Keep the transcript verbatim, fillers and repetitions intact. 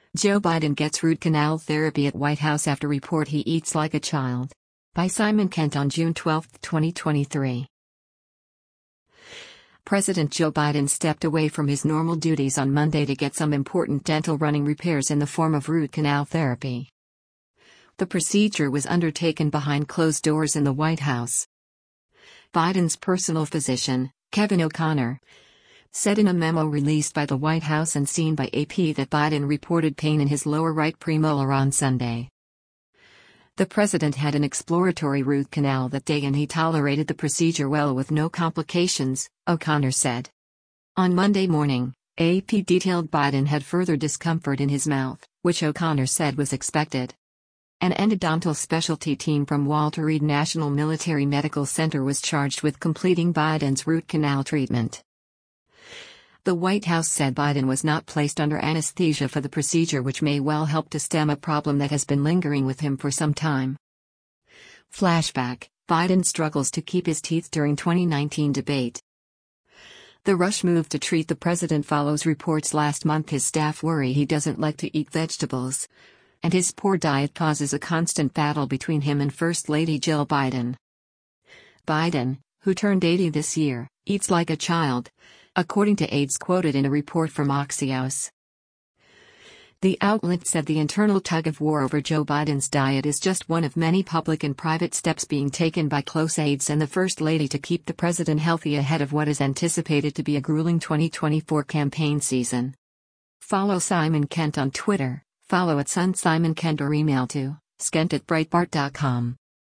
Joe Biden gets root canal therapy at White House after report he eats like a child. By Simon Kent on June twelfth, twenty twenty-three. President Joe Biden stepped away from his normal duties on Monday to get some important dental running repairs in the form of root canal therapy. The procedure was undertaken behind closed doors in the White House. Biden's personal physician, Kevin O'Connor, said in a memo released by the White House and seen by A P that Biden reported pain in his lower right premolar on Sunday. The president had an exploratory root canal that day and he tolerated the procedure well with no complications, O'Connor said. On Monday morning, A P detailed Biden had further discomfort in his mouth, which O'Connor said was expected. An endodontal specialty team from Walter Reed National Military Medical Center was charged with completing Biden's root canal treatment. The White House said Biden was not placed under anesthesia for the procedure, which may well help to stem a problem that has been lingering with him for some time. Flashback: Biden struggles to keep his teeth during twenty nineteen debate. The rush move to treat the president follows reports last month his staff worry he doesn't like to eat vegetables, and his poor diet causes a constant battle between him and First Lady Jill Biden. Biden, who turned eighty this year, eats like a child, according to aides quoted in a report from Axios. The outlet said the internal tug-of-war over Joe Biden's diet is just one of many public and private steps being taken by close aides and the First Lady to keep the president healthy ahead of what is anticipated to be a grueling twenty twenty-four campaign season. Follow Simon Kent on Twitter, follow at Sun Simon Kent or email to skent at breitbart dot com.